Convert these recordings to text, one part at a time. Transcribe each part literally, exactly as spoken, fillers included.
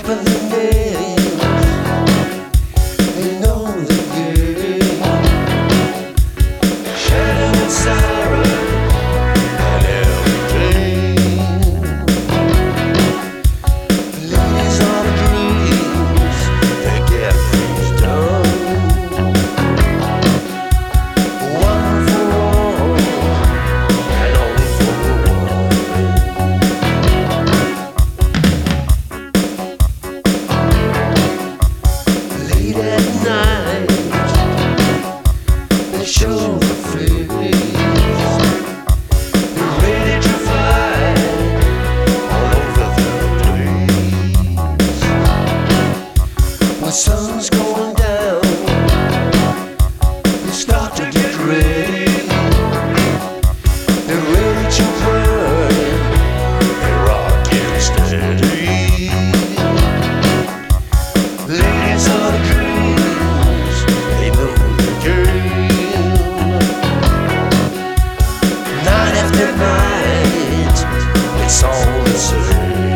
sharper than nails. They know the game. Shadow and sorrow and every dream. Ladies are the dreams. They get things done. One for all and all for one. Late at night, they show the face. They're ready to fly all over the place. When sun's going down, they start to get ready. They're ready to burn. They're rocking steady. Ladies are the dreams, they know the game. Night after night, it's all the same.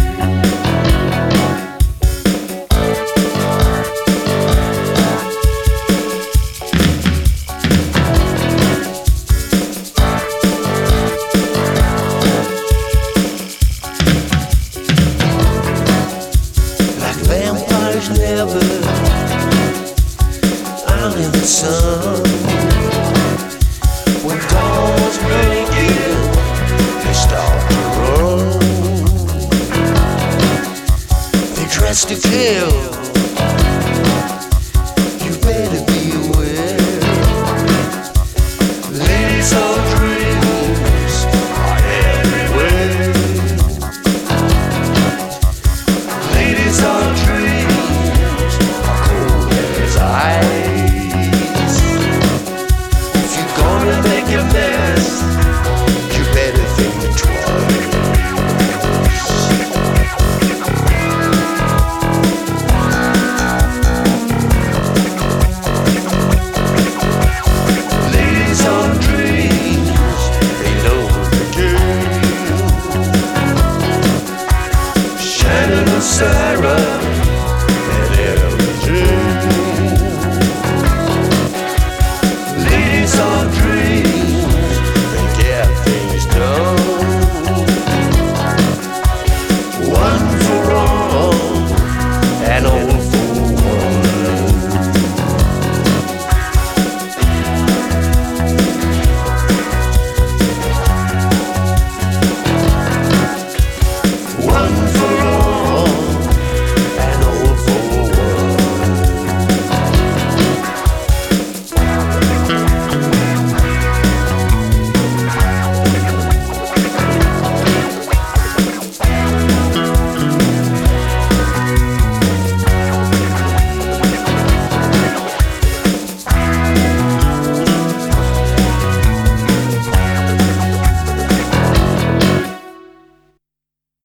Like vampires never out in the sun. When dawn's breaking, they start to run. They dress to kill.